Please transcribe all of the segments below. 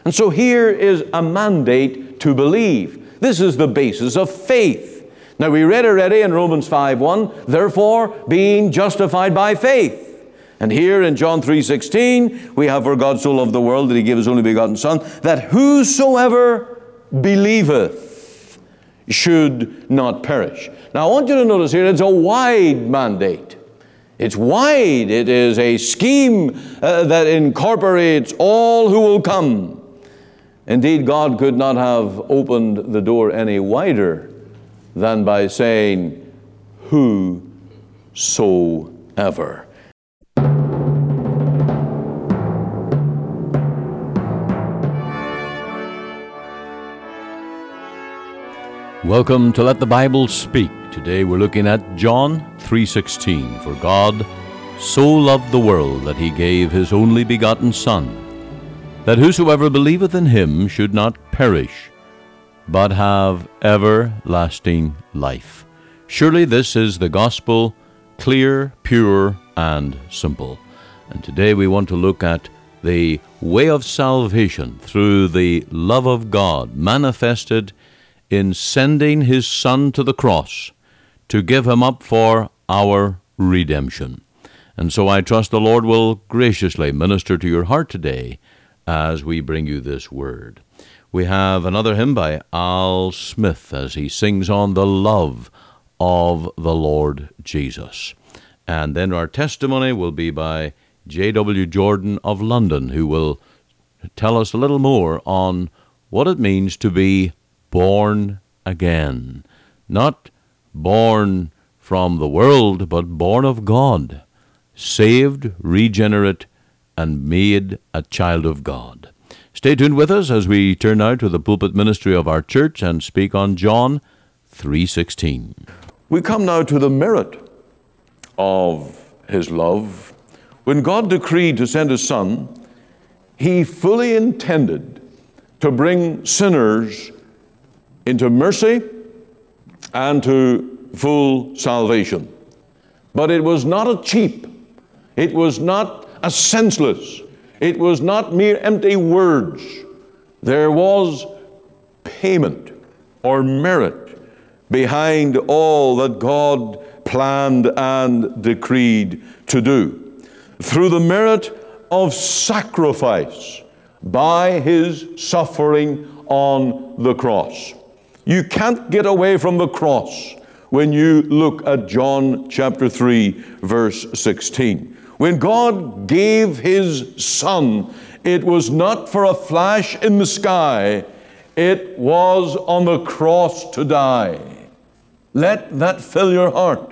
And so here is a mandate to believe. This is the basis of faith. Now we read already in Romans 5:1, therefore being justified by faith. And here in John 3:16, we have, for God so loved the world that he gave his only begotten Son, that whosoever believeth should not perish. Now I want you to notice here, it's a wide mandate. It's wide. It is a scheme that incorporates all who will come. Indeed, God could not have opened the door any wider than by saying, whosoever. Welcome to Let the Bible Speak. Today we're looking at John 3:16. For God so loved the world that he gave his only begotten Son, that whosoever believeth in him should not perish, but have everlasting life. Surely this is the gospel, clear, pure, and simple. And today we want to look at the way of salvation through the love of God manifested in sending his Son to the cross to give him up for our redemption. And so I trust the Lord will graciously minister to your heart today as we bring you this word. We have another hymn by Al Smith as he sings on the love of the Lord Jesus. And then our testimony will be by J.W. Jordan of London, who will tell us a little more on what it means to be born again. Not born from the world, but born of God, saved, regenerate, and made a child of God. Stay tuned with us as we turn now to the pulpit ministry of our church and speak on John 3:16. We come now to the merit of his love. When God decreed to send his Son, he fully intended to bring sinners into mercy and to full salvation. But it was not a cheap, it was not a senseless, it was not mere empty words. There was payment or merit behind all that God planned and decreed to do. Through the merit of sacrifice by his suffering on the cross. You can't get away from the cross when you look at John chapter 3, verse 16. When God gave his Son, it was not for a flash in the sky. It was on the cross to die. Let that fill your heart.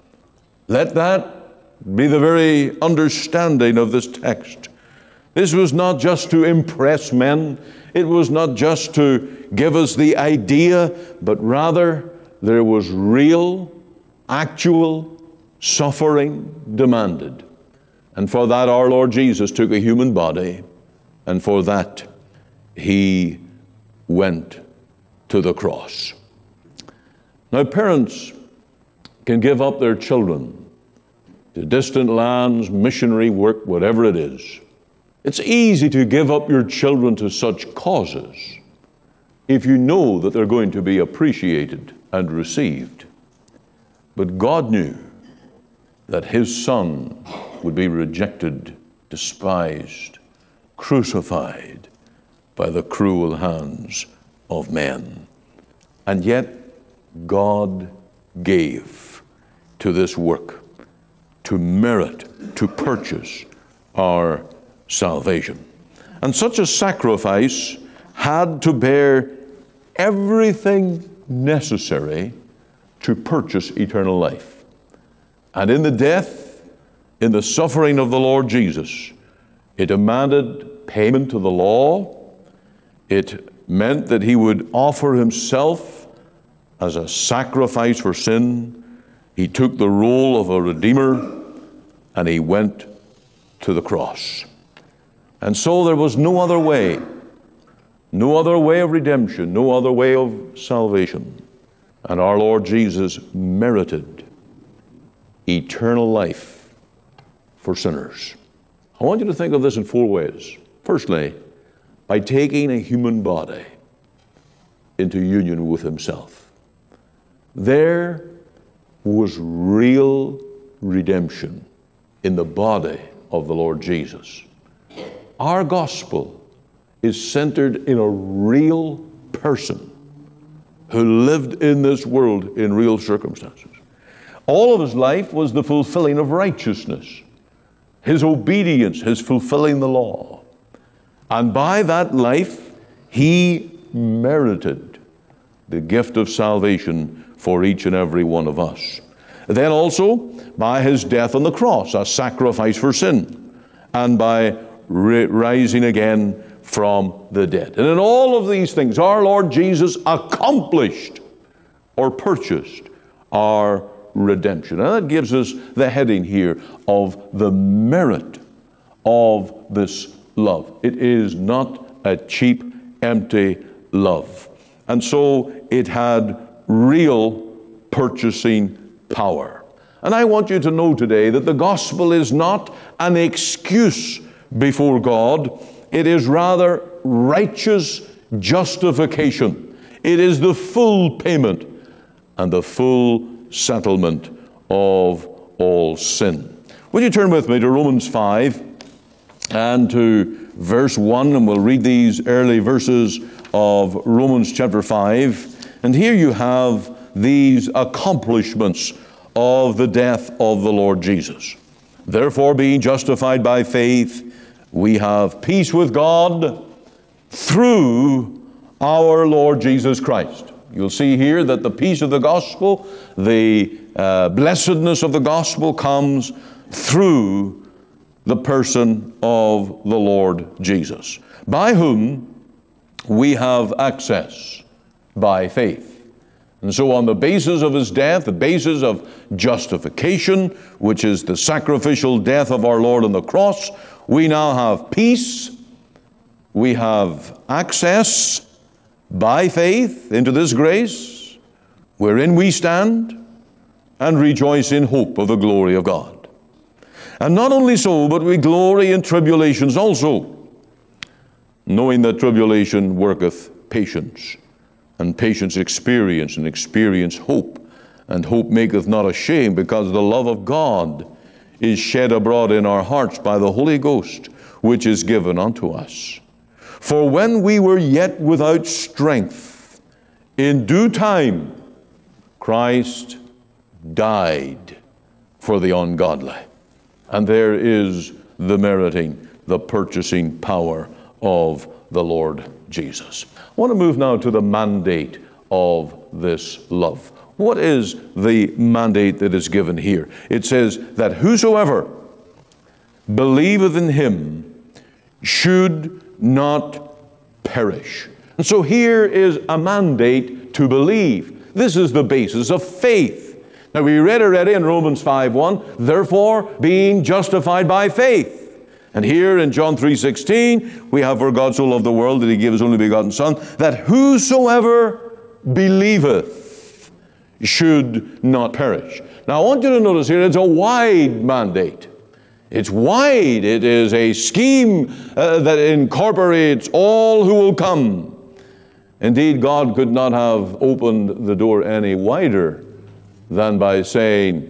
Let that be the very understanding of this text. This was not just to impress men. It was not just to give us the idea, but rather there was real, actual suffering demanded. And for that our Lord Jesus took a human body, and for that he went to the cross. Now parents can give up their children to distant lands, missionary work, whatever it is. It's easy to give up your children to such causes if you know that they're going to be appreciated and received. But God knew that his Son would be rejected, despised, crucified by the cruel hands of men. And yet God gave to this work to merit, to purchase our salvation. And such a sacrifice had to bear everything necessary to purchase eternal life. And in the death, in the suffering of the Lord Jesus, it demanded payment to the law. It meant that he would offer himself as a sacrifice for sin. He took the role of a redeemer, and he went to the cross. And so there was no other way of redemption, no other way of salvation. And our Lord Jesus merited eternal life for sinners. I want you to think of this in four ways. Firstly, by taking a human body into union with himself. There was real redemption in the body of the Lord Jesus. Our gospel is centered in a real person who lived in this world in real circumstances. All of his life was the fulfilling of righteousness, his obedience, his fulfilling the law. And by that life, he merited the gift of salvation for each and every one of us. Then also, by his death on the cross, a sacrifice for sin, and by rising again from the dead. And in all of these things, our Lord Jesus accomplished or purchased our redemption. And that gives us the heading here of the merit of this love. It is not a cheap, empty love. And so it had real purchasing power. And I want you to know today that the gospel is not an excuse before God. It is rather righteous justification. It is the full payment and the full settlement of all sin. Would you turn with me to Romans 5 and to verse 1, and we'll read these early verses of Romans chapter 5. And here you have these accomplishments of the death of the Lord Jesus. Therefore, being justified by faith, we have peace with God through our Lord Jesus Christ. You'll see here that the peace of the gospel, the blessedness of the gospel comes through the person of the Lord Jesus, by whom we have access by faith. And so on the basis of his death, the basis of justification, which is the sacrificial death of our Lord on the cross, we now have peace. We have access by faith into this grace, wherein we stand and rejoice in hope of the glory of God. And not only so, but we glory in tribulations also, knowing that tribulation worketh patience, and patience experience, and experience hope. And hope maketh not ashamed, because the love of God is shed abroad in our hearts by the Holy Ghost, which is given unto us. For when we were yet without strength, in due time Christ died for the ungodly. And there is the meriting, the purchasing power of the Lord Jesus. I want to move now to the mandate of this love. What is the mandate that is given here? It says that whosoever believeth in him should not perish. And so here is a mandate to believe. This is the basis of faith. Now we read already in Romans 5:1, therefore being justified by faith. And here in John 3:16, we have, for God so loved the world that he gave his only begotten Son, that whosoever believeth should not perish. Now I want you to notice here, it's a wide mandate. It's wide. It is a scheme that incorporates all who will come. Indeed, God could not have opened the door any wider than by saying,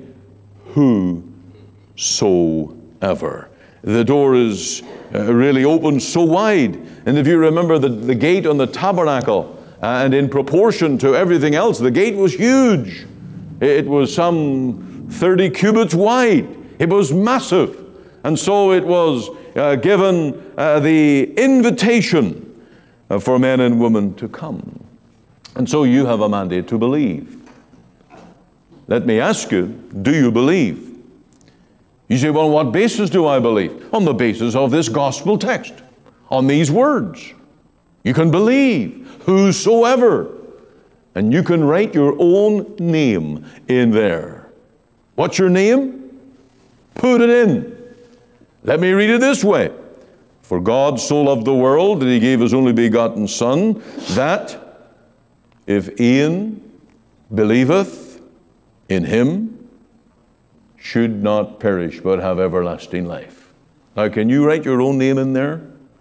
whosoever. The door is really open so wide. And if you remember the gate on the tabernacle, and in proportion to everything else, the gate was huge. It was some 30 cubits wide. It was massive. And so it was given the invitation for men and women to come. And so you have a mandate to believe. Let me ask you, do you believe? You say, well, on what basis do I believe? On the basis of this gospel text, on these words. You can believe, whosoever. And you can write your own name in there. What's your name? Put it in. Let me read it this way. For God so loved the world that he gave his only begotten Son, that if Ian believeth in him, should not perish but have everlasting life. Now, can you write your own name in there?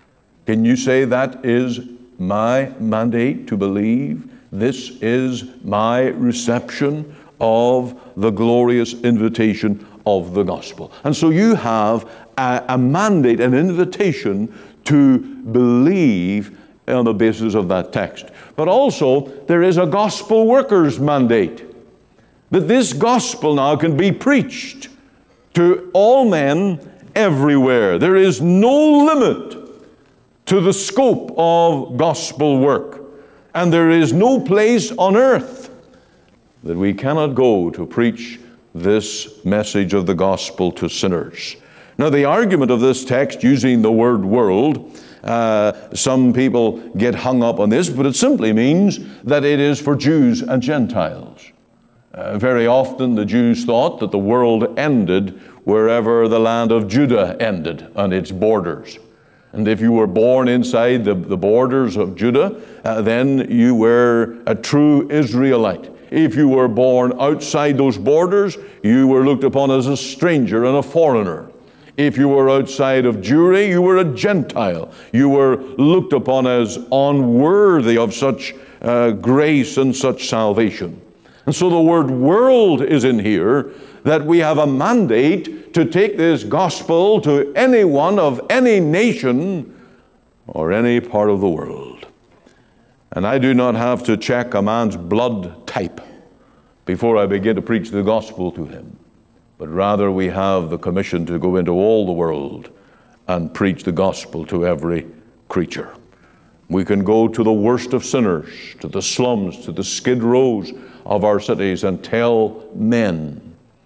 Can you say that is my mandate to believe? This is my reception of the glorious invitation of the gospel. And so you have a mandate, an invitation to believe on the basis of that text. But also, there is a gospel worker's mandate, that this gospel now can be preached to all men everywhere. There is no limit to the scope of gospel work, and there is no place on earth that we cannot go to preach this message of the gospel to sinners. Now, the argument of this text using the word world, some people get hung up on this, but it simply means that it is for Jews and Gentiles. Very often the Jews thought that the world ended wherever the land of Judah ended on its borders. And if you were born inside the borders of Judah, then you were a true Israelite. If you were born outside those borders, you were looked upon as a stranger and a foreigner. If you were outside of Jewry, you were a Gentile. You were looked upon as unworthy of such grace and such salvation. And so the word world is in here, that we have a mandate to take this gospel to anyone of any nation or any part of the world. And I do not have to check a man's blood type before I begin to preach the gospel to him, but rather we have the commission to go into all the world and preach the gospel to every creature. We can go to the worst of sinners, to the slums, to the skid rows of our cities, and tell men,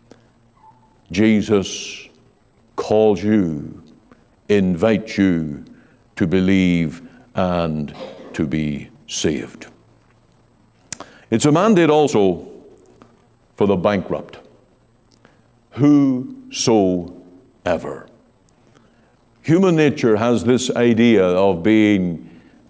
Jesus calls you, invites you to believe and to be saved. It's a mandate also for the bankrupt. Whosoever. Human nature has this idea of being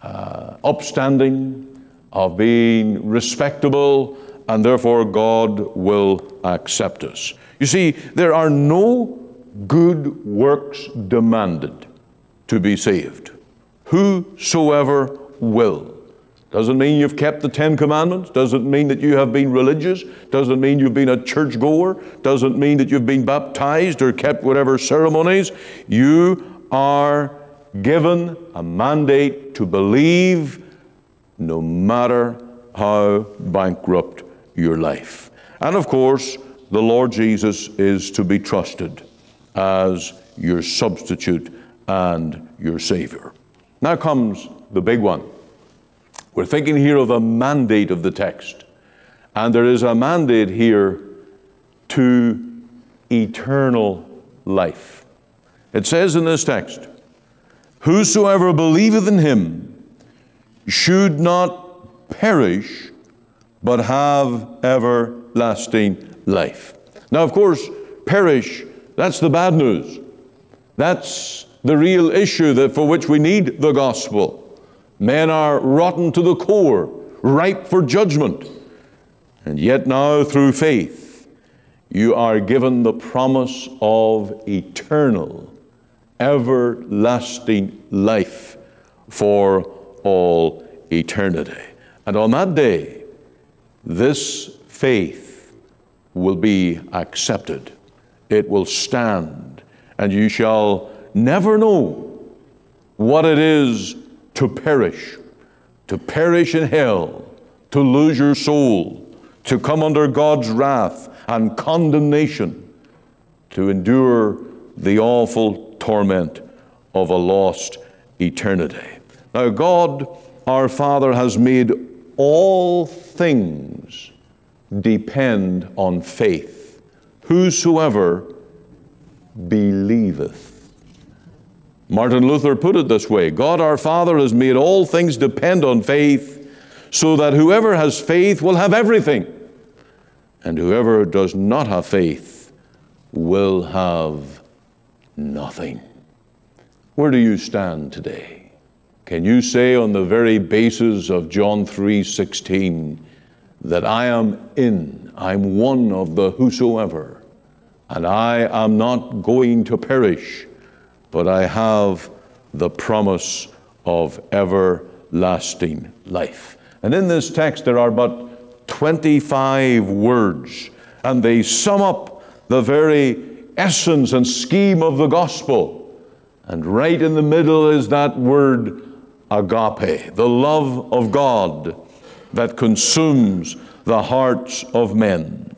upstanding, of being respectable, and therefore God will accept us. You see, there are no good works demanded to be saved. Whosoever will. Doesn't mean you've kept the 10 Commandments. Doesn't mean that you have been religious. Doesn't mean you've been a churchgoer. Doesn't mean that you've been baptized or kept whatever ceremonies. You are given a mandate to believe no matter how bankrupt your life. And of course, the Lord Jesus is to be trusted as your substitute and your Savior. Now comes the big one. We're thinking here of the mandate of the text. And there is a mandate here to eternal life. It says in this text, whosoever believeth in him should not perish, but have everlasting life. Now, of course, perish, that's the bad news. That's the real issue for which we need the gospel. Men are rotten to the core, ripe for judgment. And yet now, through faith, you are given the promise of eternal, everlasting life for all eternity. And on that day, this faith will be accepted. It will stand, and you shall never know what it is to perish in hell, to lose your soul, to come under God's wrath and condemnation, to endure the awful torment of a lost eternity. Now, God, our Father, has made all things depend on faith. Whosoever believeth. Martin Luther put it this way: God our Father has made all things depend on faith, so that whoever has faith will have everything, and whoever does not have faith will have nothing. Where do you stand today? Can you say on the very basis of John 3:16 that I'm one of the whosoever, and I am not going to perish, but I have the promise of everlasting life. And in this text there are but 25 words, and they sum up the very essence and scheme of the gospel. And right in the middle is that word agape, the love of God that consumes the hearts of men.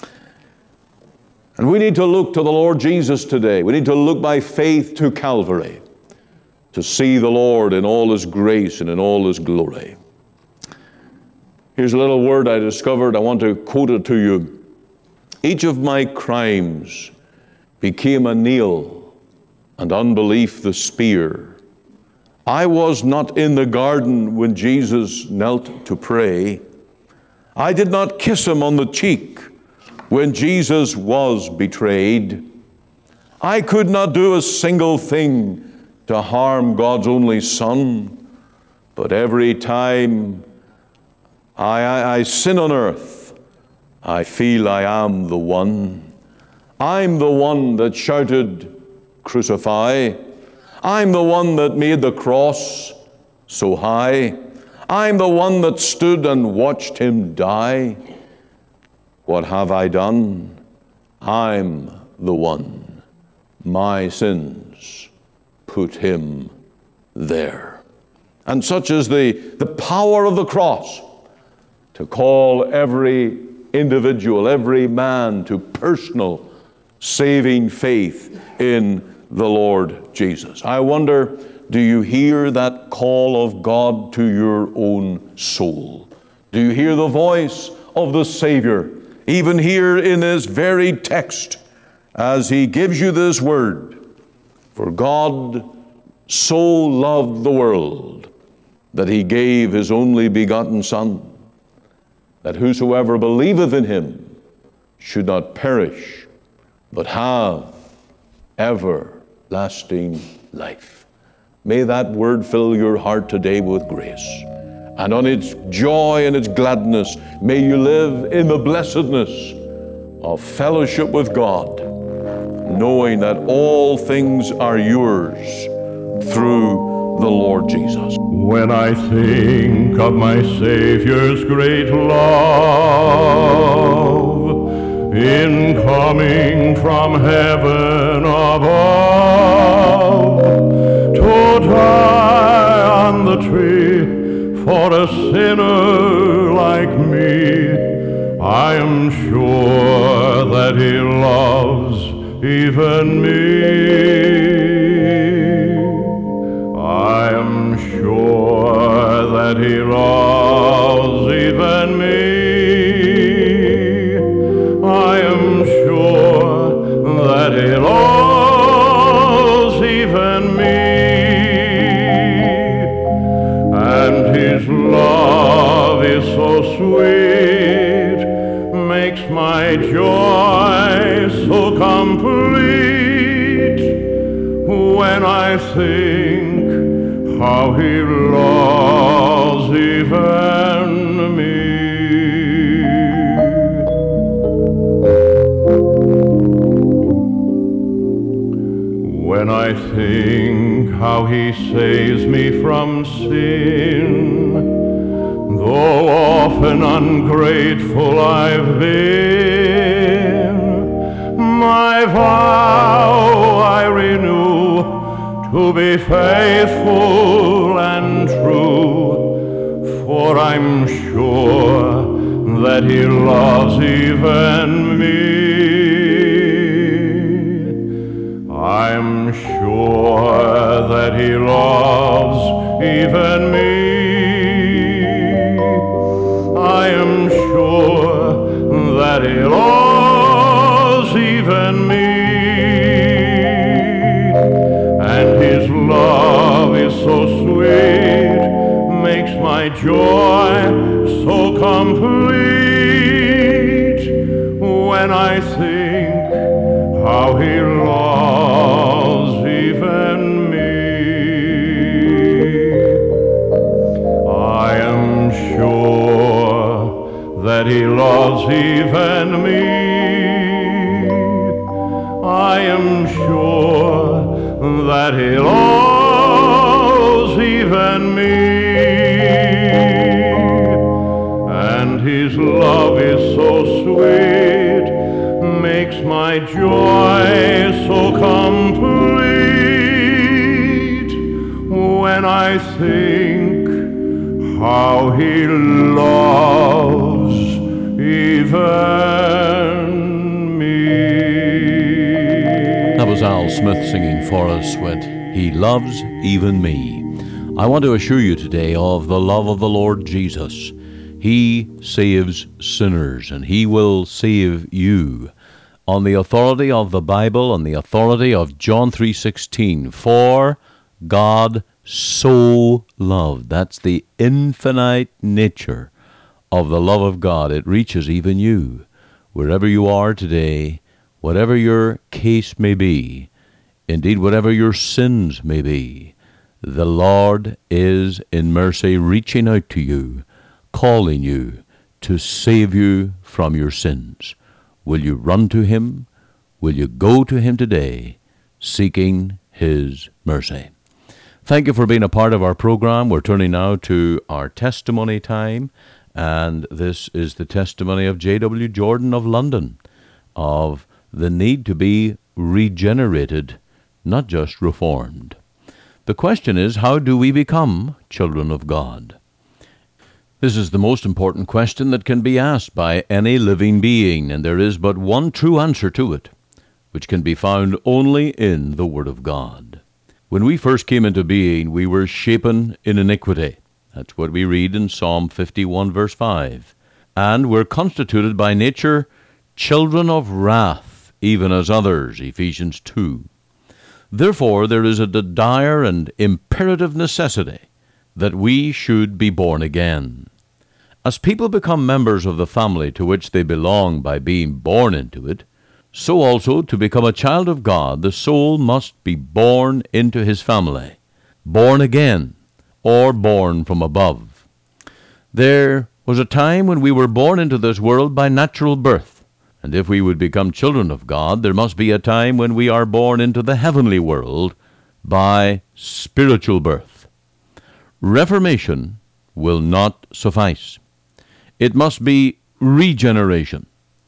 And we need to look to the Lord Jesus today. We need to look by faith to Calvary to see the Lord in all His grace and in all His glory. Here's a little word I discovered. I want to quote it to you. Each of my crimes became a nail, and unbelief the spear. I was not in the garden when Jesus knelt to pray. I did not kiss Him on the cheek when Jesus was betrayed. I could not do a single thing to harm God's only Son, but every time I sin on earth, I feel I am the one. I'm the one that shouted, "Crucify." I'm the one that made the cross so high. I'm the one that stood and watched Him die. What have I done? I'm the one. My sins put Him there. And such is the power of the cross to call every individual, every man to personal saving faith in the Lord Jesus. I wonder, do you hear that call of God to your own soul? Do you hear the voice of the Savior, even here in this very text, as He gives you this word? For God so loved the world that He gave His only begotten Son, that whosoever believeth in Him should not perish, but have everlasting life. May that word fill your heart today with grace. And on its joy and its gladness, may you live in the blessedness of fellowship with God, knowing that all things are yours through the Lord Jesus. When I think of my Savior's great love in coming from heaven above to die on the tree for a sinner like me, I am sure that He loves even me. I am sure that He loves even me. I am sure that He loves even me. And His love is so sweet, makes my joy so complete, when I think how He loves even me. When I think how He saves me from sin, though often ungrateful I've been, my vow I renew to be faithful and true, for I'm sure that He loves even me. I'm sure that He loves even me. I am sure that He loves even me. And His love is so sweet, makes my joy so complete, when I think how He loves even me. I am sure that He loves even me. I am sure that He loves even my joy so complete when I think how he loves even me. That was Al Smith singing for us with He Loves Even Me. I want to assure you today of the love of the Lord Jesus. He saves sinners, and He will save you. On the authority of the Bible, on the authority of John 3:16, for God so loved. That's the infinite nature of the love of God. It reaches even you. Wherever you are today, whatever your case may be, indeed whatever your sins may be, the Lord is in mercy reaching out to you, calling you to save you from your sins. Will you run to Him? Will you go to Him today, seeking His mercy? Thank you for being a part of our program. We're turning now to our testimony time, and this is the testimony of J.W. Jordan of London, of the need to be regenerated, not just reformed. The question is, how do we become children of God? This is the most important question that can be asked by any living being, and there is but one true answer to it, which can be found only in the Word of God. When we first came into being, we were shapen in iniquity. That's what we read in Psalm 51, verse 5. And we're constituted by nature children of wrath, even as others, Ephesians 2. Therefore, there is a dire and imperative necessity that we should be born again. As people become members of the family to which they belong by being born into it, so also to become a child of God, the soul must be born into His family, born again, or born from above. There was a time when we were born into this world by natural birth. And if we would become children of God, there must be a time when we are born into the heavenly world by spiritual birth. Reformation will not suffice. It must be regeneration.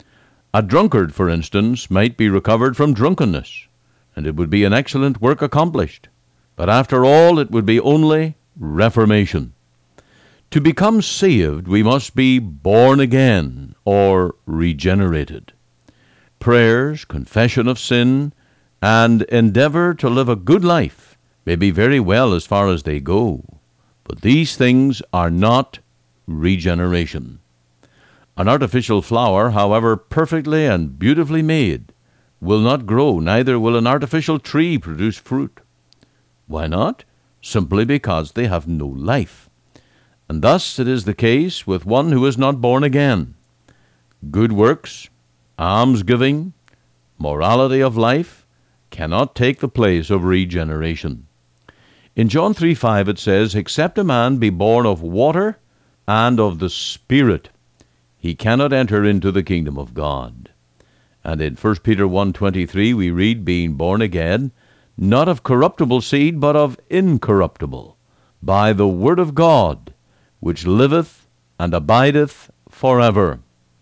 A drunkard, for instance, might be recovered from drunkenness, and it would be an excellent work accomplished. But after all, it would be only reformation. To become saved, we must be born again, or regenerated. Prayers, confession of sin, and endeavor to live a good life may be very well as far as they go, but these things are not regeneration. An artificial flower, however perfectly and beautifully made, will not grow, neither will an artificial tree produce fruit. Why not? Simply because they have no life. And thus it is the case with one who is not born again. Good works, almsgiving, morality of life cannot take the place of regeneration. In John 3:5 it says, "Except a man be born of water and of the Spirit, he cannot enter into the kingdom of God." And in 1 Peter 1:23 we read, "Being born again, not of corruptible seed, but of incorruptible, by the word of God, which liveth and abideth forever."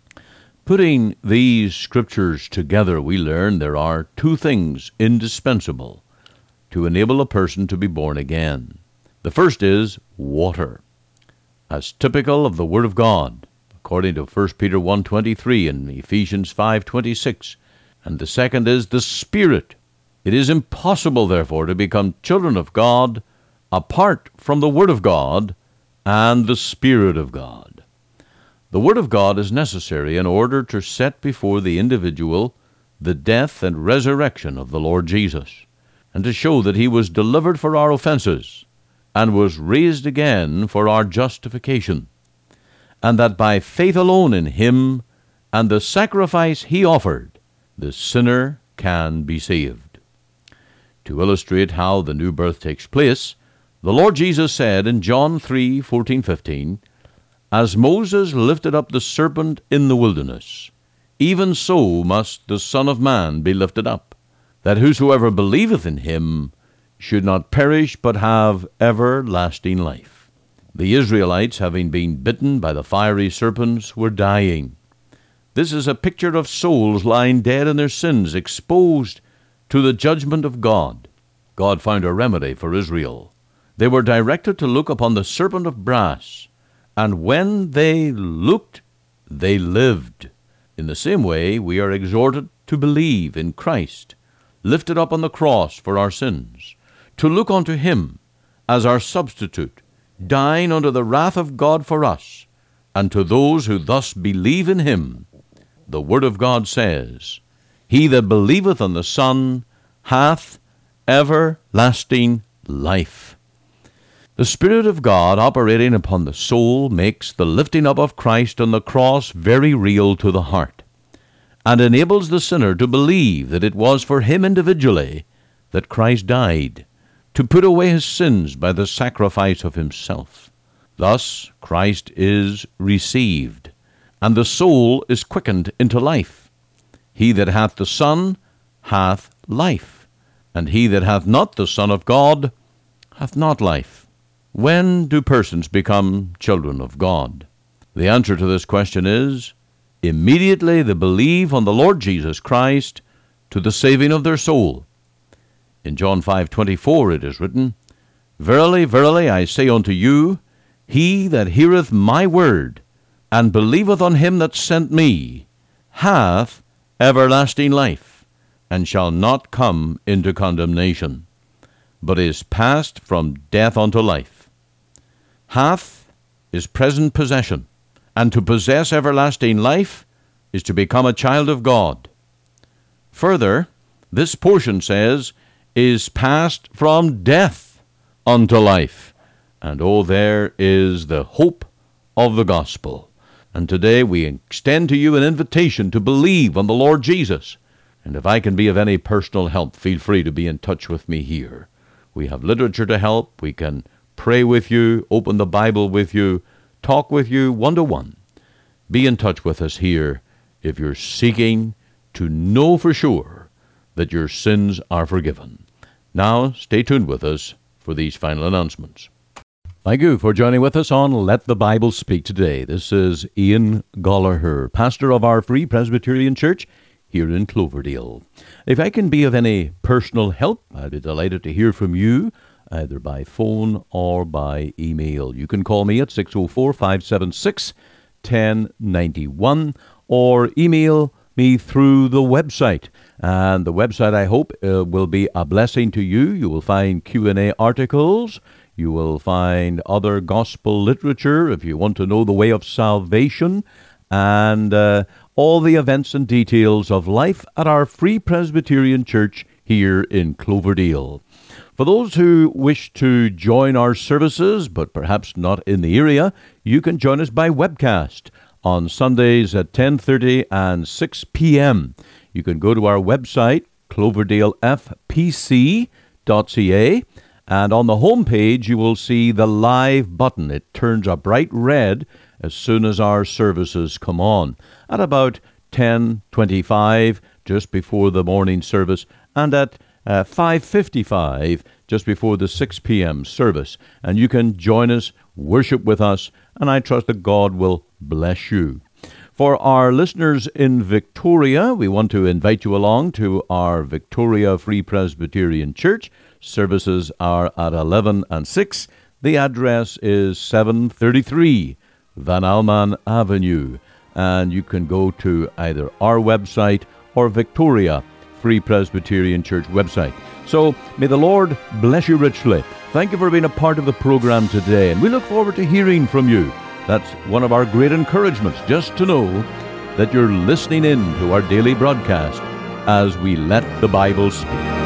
Putting these scriptures together, we learn there are two things indispensable to enable a person to be born again. The first is water, as typical of the Word of God, according to 1 Peter 1:23 and Ephesians 5:26. And the second is the Spirit. It is impossible, therefore, to become children of God apart from the Word of God and the Spirit of God. The Word of God is necessary in order to set before the individual the death and resurrection of the Lord Jesus, and to show that He was delivered for our offenses and was raised again for our justification, and that by faith alone in Him and the sacrifice He offered, the sinner can be saved. To illustrate how the new birth takes place, the Lord Jesus said in John 3:14-15, "As Moses lifted up the serpent in the wilderness, even so must the Son of Man be lifted up, that whosoever believeth in Him should not perish but have everlasting life." The Israelites, having been bitten by the fiery serpents, were dying. This is a picture of souls lying dead in their sins, exposed to the judgment of God. God found a remedy for Israel. They were directed to look upon the serpent of brass, and when they looked, they lived. In the same way, we are exhorted to believe in Christ, lifted up on the cross for our sins, to look unto him as our substitute, dying under the wrath of God for us, and to those who thus believe in him, the Word of God says, He that believeth on the Son hath everlasting life. The Spirit of God operating upon the soul makes the lifting up of Christ on the cross very real to the heart, and enables the sinner to believe that it was for him individually that Christ died, to put away his sins by the sacrifice of himself. Thus Christ is received, and the soul is quickened into life. He that hath the Son hath life, and he that hath not the Son of God hath not life. When do persons become children of God? The answer to this question is, immediately they believe on the Lord Jesus Christ to the saving of their soul. In John 5:24 it is written, Verily, verily, I say unto you, he that heareth my word, and believeth on him that sent me, hath everlasting life, and shall not come into condemnation, but is passed from death unto life. Hath is present possession, and to possess everlasting life is to become a child of God. Further, this portion says, is passed from death unto life. And oh, there is the hope of the gospel. And today we extend to you an invitation to believe on the Lord Jesus. And if I can be of any personal help, feel free to be in touch with me here. We have literature to help. We can pray with you, open the Bible with you, talk with you one-to-one. Be in touch with us here if you're seeking to know for sure that your sins are forgiven. Now, stay tuned with us for these final announcements. Thank you for joining with us on Let the Bible Speak today. This is Ian Gallagher, pastor of our Free Presbyterian Church here in Cloverdale. If I can be of any personal help, I'd be delighted to hear from you, either by phone or by email. You can call me at 604-576-1091 or email me through the website. And the website, I hope, will be a blessing to you. You will find Q&A articles. You will find other gospel literature if you want to know the way of salvation, and all the events and details of life at our Free Presbyterian Church here in Cloverdale. For those who wish to join our services, but perhaps not in the area, you can join us by webcast on Sundays at 10:30 and 6 p.m. You can go to our website, cloverdalefpc.ca, and on the home page you will see the live button. It turns a bright red as soon as our services come on, at about 10:25, just before the morning service, and at 5:55, just before the 6 p.m. service. And you can join us, worship with us, and I trust that God will bless you. For our listeners in Victoria, we want to invite you along to our Victoria Free Presbyterian Church. Services are at 11 and 6. The address is 733 Van Alman Avenue. And you can go to either our website or Victoria Free Presbyterian Church website. So may the Lord bless you richly. Thank you for being a part of the program today, and we look forward to hearing from you. That's one of our great encouragements, just to know that you're listening in to our daily broadcast as we let the Bible speak.